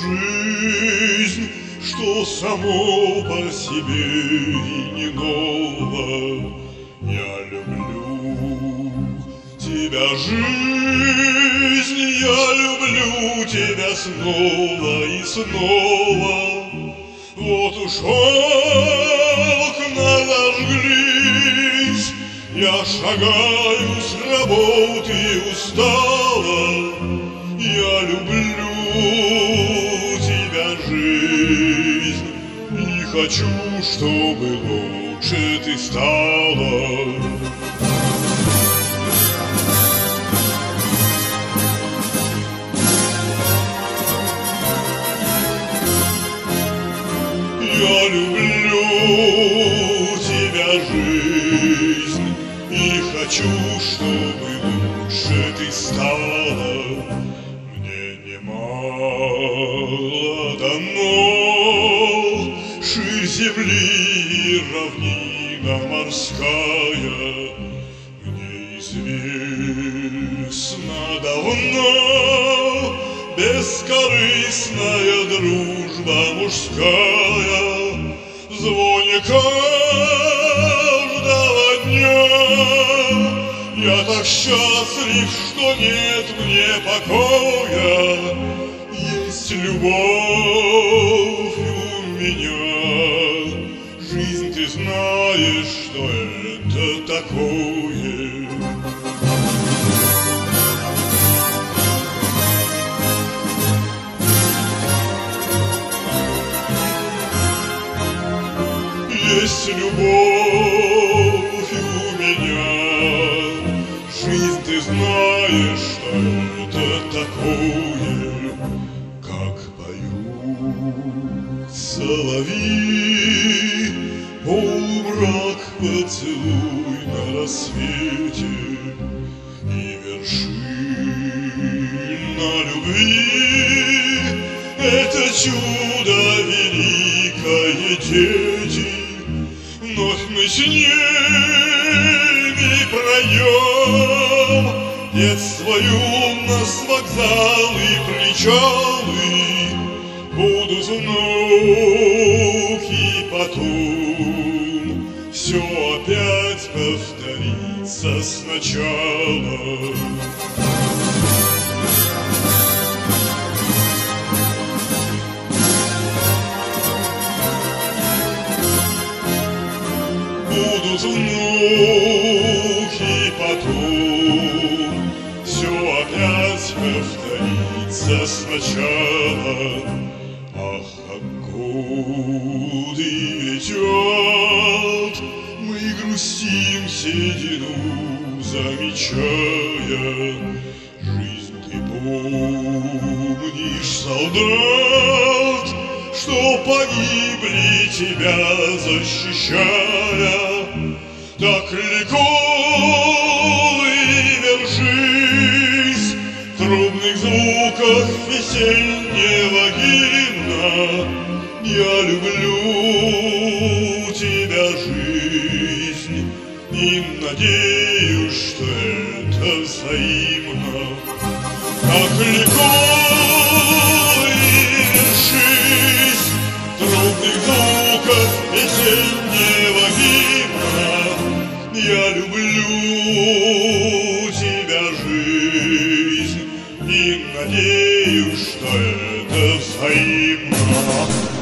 жизнь, что само по себе и не ново. Я люблю тебя, жизнь, я люблю тебя снова и снова. Вот уж окна зажглись, я шагаю с работы устала. Я люблю тебя, жизнь, и хочу, чтобы лучше ты стала. Я люблю тебя, жизнь, и хочу, чтобы лучше ты стала. Мне немало дано, ширь земли и равнина морская. Мне известно давно бескорыстная дружба мужская. В звоне каждого дня я так счастлив, что нет мне покоя. Есть любовь у меня, жизнь, ты знаешь, что это такое. Есть любовь у меня, жизнь, ты знаешь, что это такое. Как поют соловьи, полумрак поцелуй на рассвете, и вершина любви — это чудо великое, дети. Вновь мы с ними проем детство, юность, вокзалы, причалы. Будут внуки, потом все опять повторится сначала. Будут внуки, потом все опять повторится сначала. Ах, как годы летят, мы грустим седину, замечая. Жизнь, ты помнишь, солдат, что погибли, тебя защищая. Так легко и держись в трубных звуках весеннего гимна. Я люблю тебя, жизнь, и надеюсь, что это взаимно. Так легко и держись в трубных звуках весеннего гимна. Я люблю тебя, жизнь, и надеюсь, что это взаимно.